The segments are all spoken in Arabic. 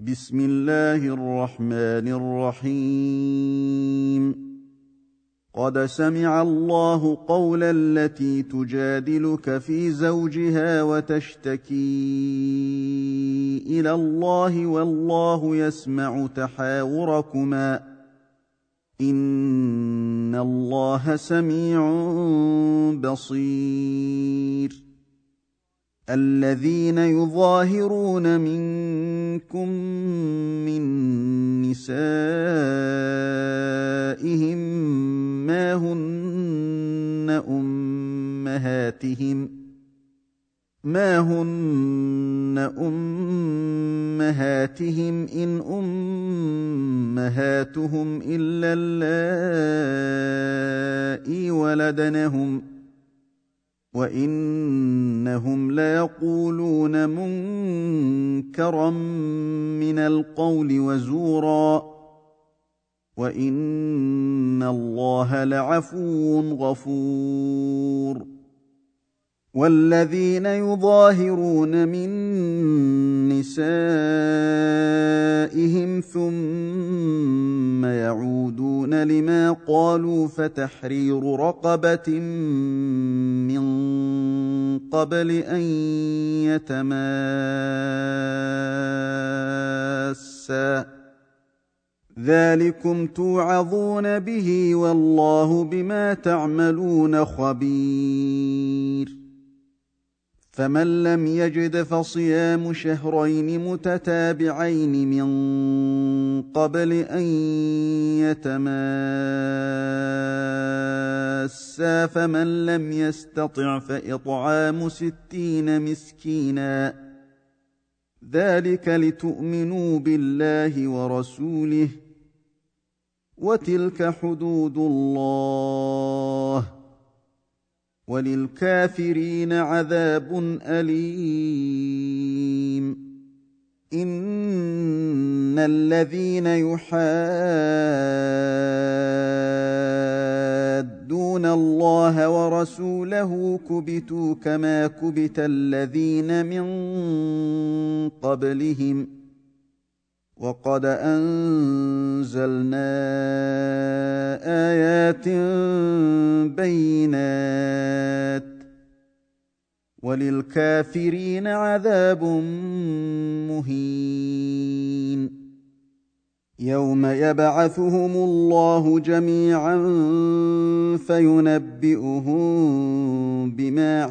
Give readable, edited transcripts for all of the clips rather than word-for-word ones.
بسم الله الرحمن الرحيم. قد سمع الله قول التي تجادلك في زوجها وتشتكي إلى الله والله يسمع تحاوركما إن الله سميع بصير. الذين يظاهرون منكم من نسائهم ما هن أمهاتهم إن أمهاتهم إلا اللائي ولدنهم وإنهم ليقولون منكرا من القول وزورا وإن الله لعفو غفور. والذين يظاهرون من نسائهم ثم يعودون لما قالوا فتحرير رقبة من قبل أن يتماسا ذلكم توعظون به والله بما تعملون خبير. فمن لم يجد فصيام شهرين متتابعين من قبل أن يتماسا فمن لم يستطع فإطعام 60 مسكينا ذلك لتؤمنوا بالله ورسوله وتلك حدود الله وللكافرين عذاب أليم. إن الذين يحادون الله ورسوله كبتوا كما كبت الذين من قبلهم وقد أنزلنا آيات بينات وللكافرين عذاب مهين. يوم يبعثهم الله جميعا فينبئهم بما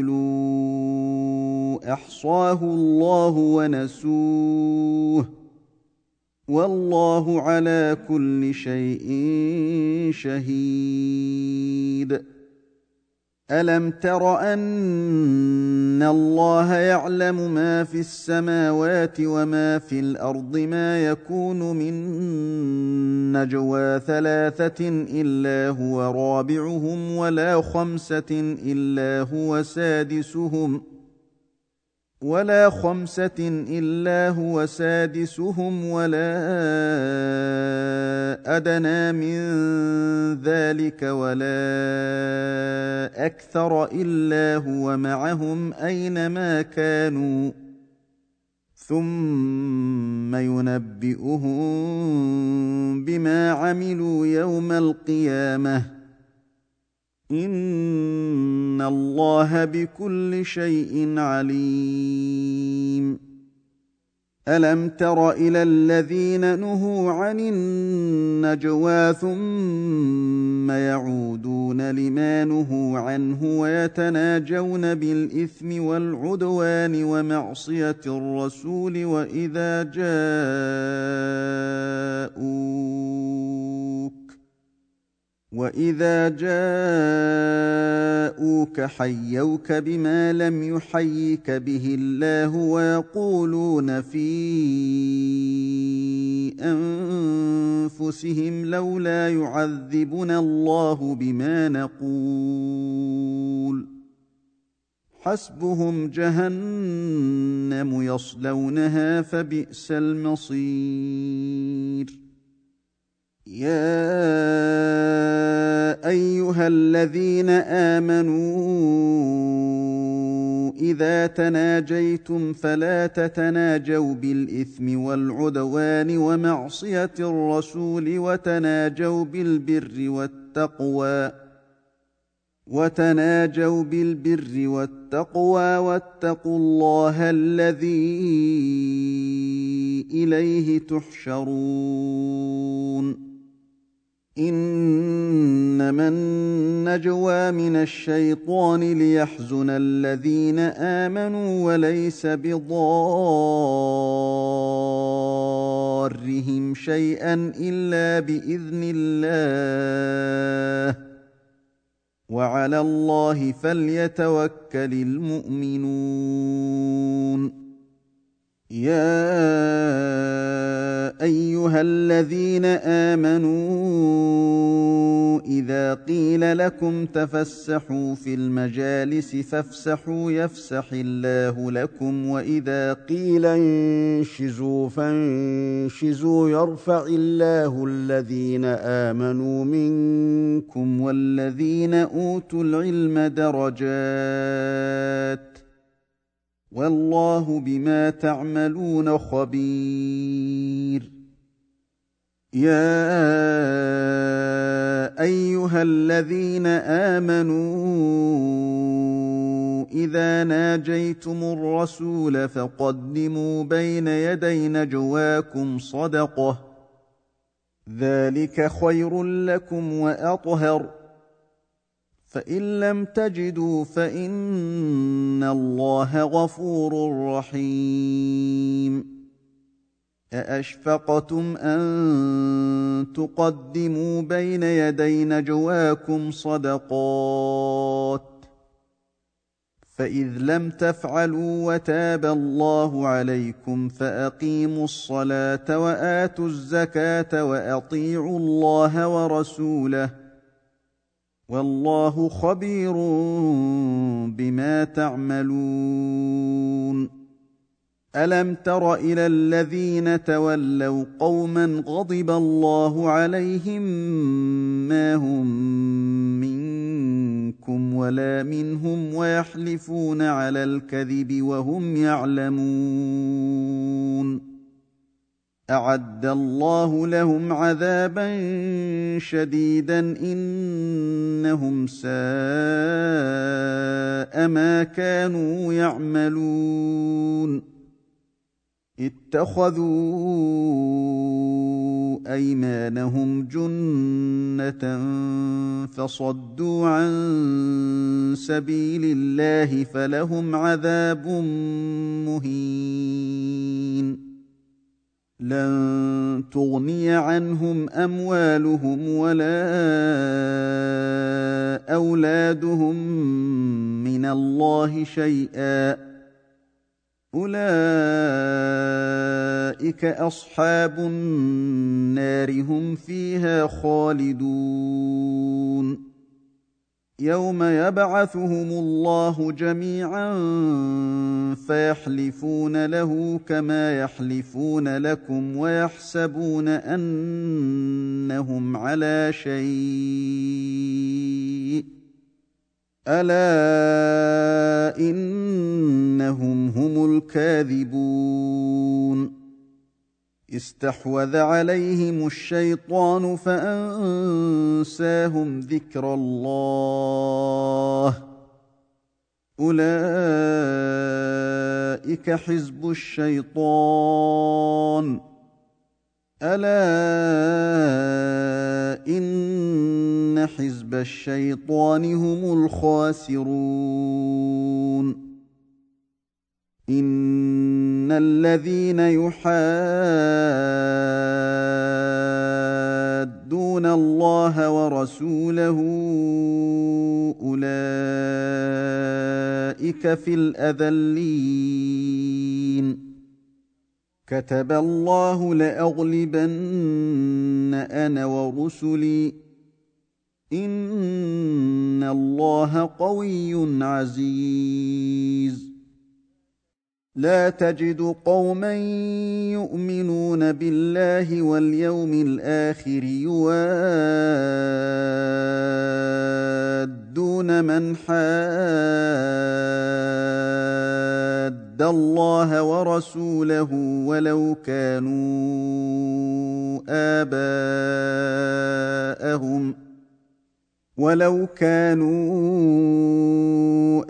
عملوا أحصاه الله ونسوه والله على كل شيء شهيد. ألم تر أن الله يعلم ما في السماوات وما في الأرض ما يكون من نجوى 3 إلا هو رابعهم ولا 5 إلا هو سادسهم ولا أدنى من ذلك ولا أكثر إلا هو معهم أينما كانوا ثم ينبئهم بما عملوا يوم القيامة إن الله بكل شيء عليم. ألم تر إلى الذين نهوا عن النجوى ثم يعودون لما نهوا عنه ويتناجون بالإثم والعدوان ومعصية الرسول وإذا جاءوك حيوك بما لم يحيك به الله ويقولون في أنفسهم لولا يعذبنا الله بما نقول حسبهم جهنم يصلونها فبئس المصير. يا أيها الذين آمنوا اذا تناجيتم فلا تتناجوا بالاثم والعدوان ومعصيه الرسول وتناجوا بالبر والتقوى واتقوا الله الذي اليه تحشرون. انما النجوى من الشيطان ليحزن الذين امنوا وليس بضارهم شيئا الا باذن الله وعلى الله فليتوكل المؤمنون. يا ايها الذين امنوا اذا قيل لكم تفسحوا في المجالس فافسحوا يفسح الله لكم واذا قيل انشزوا فانشزوا يرفع الله الذين امنوا منكم والذين اوتوا العلم درجات والله بما تعملون خبير. يا ايها الذين امنوا اذا ناجيتم الرسول فقدموا بين يدي نجواكم صدقه ذلك خير لكم واطهر فان لم تجدوا فان الله غفور رحيم. أأشفقتم أن تقدموا بين يدي نجواكم صدقات فإذ لم تفعلوا وتاب الله عليكم فأقيموا الصلاة وآتوا الزكاة وأطيعوا الله ورسوله والله خبير بما تعملون. ألم تر إلى الذين تولوا قوما غضب الله عليهم ما هم منكم ولا منهم ويحلفون على الكذب وهم يعلمون أعد الله لهم عذابا شديدا إنهم ساء ما كانوا يعملون. اتخذوا أيمانهم جنة فصدوا عن سبيل الله فلهم عذاب مهين. لن تغني عنهم أموالهم ولا أولادهم من الله شيئا أولئك أصحاب النار هم فيها خالدون. يوم يبعثهم الله جميعا فيحلفون له كما يحلفون لكم ويحسبون أنهم على شيء ألا إنهم هم الكاذبون. استحوذ عليهم الشيطان فأنساهم ذكر الله أولئك حزب الشيطان ألا إن حزب الشيطان هم الخاسرون. إن الذين يحادون الله ورسوله أولئك في الأذلين. كتب الله لأغلبن أنا ورسلي إن الله قوي عزيز. لا تجد قوما يؤمنون بالله واليوم الآخر يوادون من حاد الله ورسوله ولو كانوا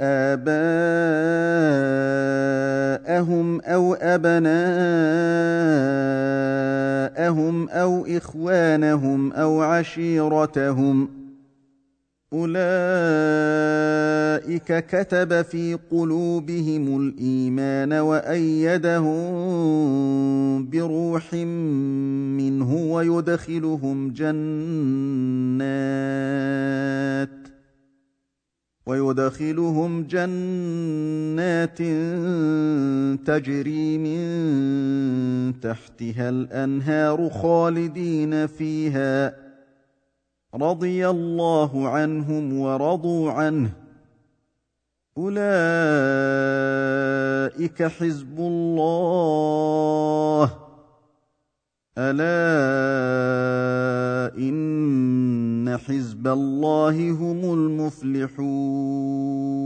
آباءهم أو أبناءهم أو إخوانهم أو عشيرتهم أولئك كتب في قلوبهم الإيمان وأيدهم بروح منه ويدخلهم جنات تجري من تحتها الأنهار خالدين فيها رضي الله عنهم ورضوا عنه أولئك حزب الله ألا إن حزب الله هم المفلحون